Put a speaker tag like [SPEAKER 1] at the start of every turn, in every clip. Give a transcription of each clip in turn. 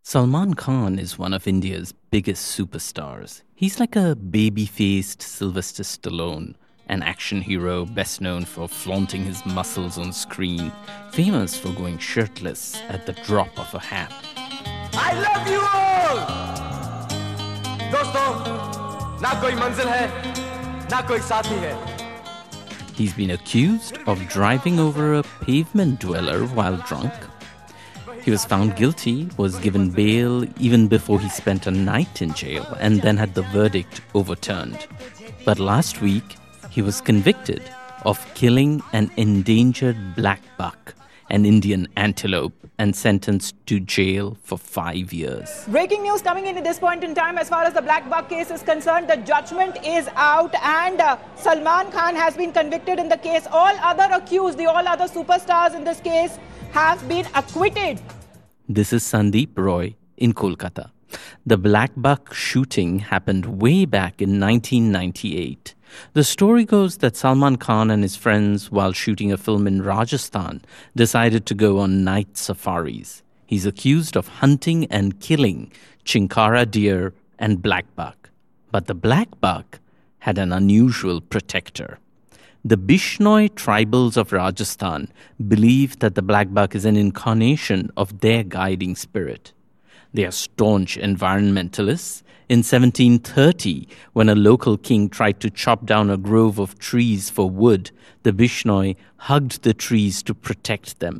[SPEAKER 1] Salman Khan is one of India's biggest superstars. He's like a baby-faced Sylvester Stallone, an action hero best known for flaunting his muscles on screen, famous for going shirtless at the drop of a hat.
[SPEAKER 2] I love you all! दोस्तों, ना कोई मंजिल है, ना कोई साथी है.
[SPEAKER 1] He's been accused of driving over a pavement dweller while drunk. He was found guilty, was given bail even before he spent a night in jail, and then had the verdict overturned. But last week, he was convicted of killing an endangered black buck, an Indian antelope, and sentenced to jail for 5 years.
[SPEAKER 3] Breaking news coming in at this point in time as far as the black buck case is concerned. The judgment is out and Salman Khan has been convicted in the case. All other accused, all other superstars in this case have been acquitted.
[SPEAKER 1] This is Sandeep Roy in Kolkata. The black buck shooting happened way back in 1998. The story goes that Salman Khan and his friends, while shooting a film in Rajasthan, decided to go on night safaris. He's accused of hunting and killing chinkara deer and black buck. But the black buck had an unusual protector. The Bishnoi tribals of Rajasthan believe that the black buck is an incarnation of their guiding spirit. They are staunch environmentalists. In 1730, when a local king tried to chop down a grove of trees for wood, the Bishnoi hugged the trees to protect them.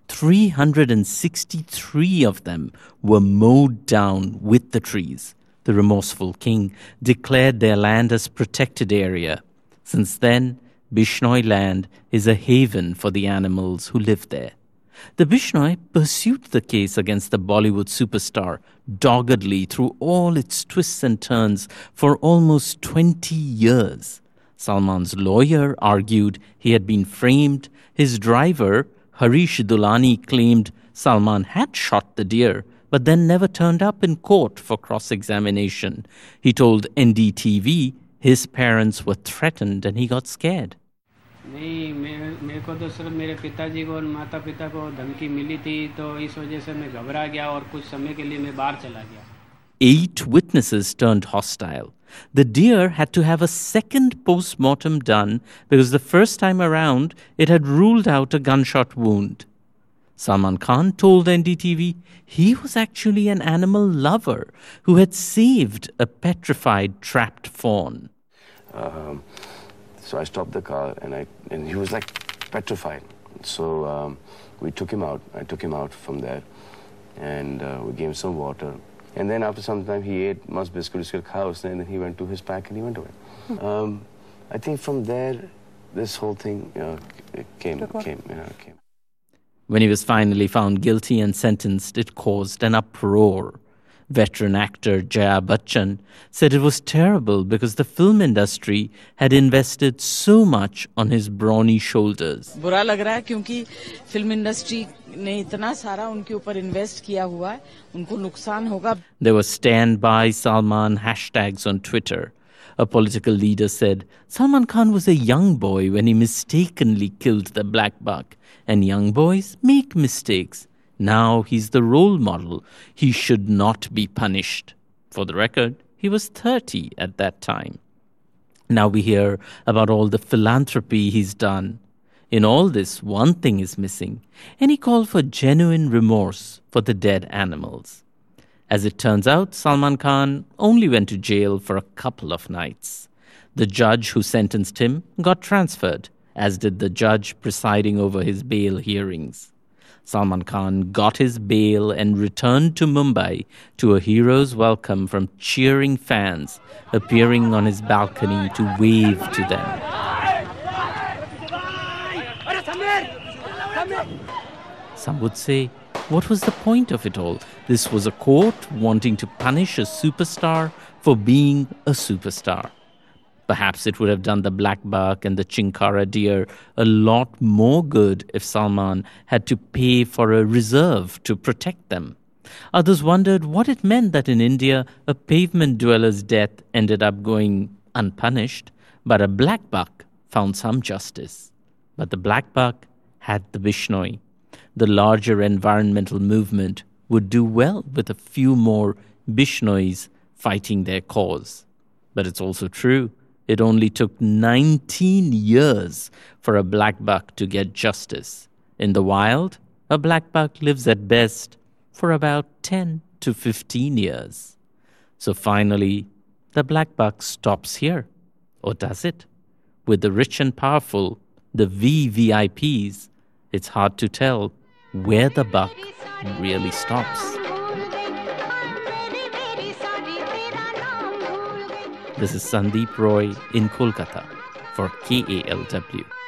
[SPEAKER 1] 363 of them were mowed down with the trees. The remorseful king declared their land as protected area. Since then, Bishnoi land is a haven for the animals who live there. The Bishnoi pursued the case against the Bollywood superstar doggedly through all its twists and turns for almost 20 years. Salman's lawyer argued he had been framed. His driver, Harish Dulani, claimed Salman had shot the deer, but then never turned up in court for cross-examination. He told NDTV his parents were threatened and he got scared.
[SPEAKER 4] नहीं मेरे को तो सिर्फ मेरे पिताजी को और माता पिता को धमकी मिली थी तो इस वजह से मैं घबरा गया और कुछ समय के लिए मैं बाहर चला गया.
[SPEAKER 1] 8 witnesses turned hostile. The deer had to have a second post-mortem done because the first time around it had ruled out a gunshot wound. Salman Khan told NDTV he was actually an animal lover who had saved a petrified trapped fawn.
[SPEAKER 5] So I stopped the car and he was like petrified. So we took him out. I took him out from there and we gave him some water. And then after some time he ate mas biscuit uske house and then he went to his pack and he went away. I think from there this whole thing came.
[SPEAKER 1] When he was finally found guilty and sentenced, it caused an uproar. Veteran actor Jaya Bachchan said it was terrible because the film industry had invested so much on his brawny shoulders.
[SPEAKER 6] बुरा लग रहा है क्योंकि film industry ने इतना सारा उनके ऊपर इन्वेस्ट किया हुआ है, उनको नुकसान होगा.
[SPEAKER 1] There were stand by Salman hashtags on Twitter. A political leader said Salman Khan was a young boy when he mistakenly killed the black buck, and young boys make mistakes. Now he's the role model. He should not be punished. For the record, he was 30 at that time. Now we hear about all the philanthropy he's done. In all this, one thing is missing: any call for genuine remorse for the dead animals. As it turns out, Salman Khan only went to jail for a couple of nights. The judge who sentenced him got transferred, as did the judge presiding over his bail hearings. Salman Khan got his bail and returned to Mumbai to a hero's welcome from cheering fans, appearing on his balcony to wave to them. Some would say, what was the point of it all? This was a court wanting to punish a superstar for being a superstar. Perhaps it would have done the black buck and the chinkara deer a lot more good if Salman had to pay for a reserve to protect them. Others wondered what it meant that in India, a pavement dweller's death ended up going unpunished, but a black buck found some justice. But the black buck had the Bishnoi. The larger environmental movement would do well with a few more Bishnois fighting their cause. But it's also true, it only took 19 years for a black buck to get justice. In the wild, a black buck lives at best for about 10 to 15 years. So finally, the black buck stops here. Or does it? With the rich and powerful, the VVIPs, it's hard to tell where the buck really stops. This is Sandeep Roy in Kolkata for KALW.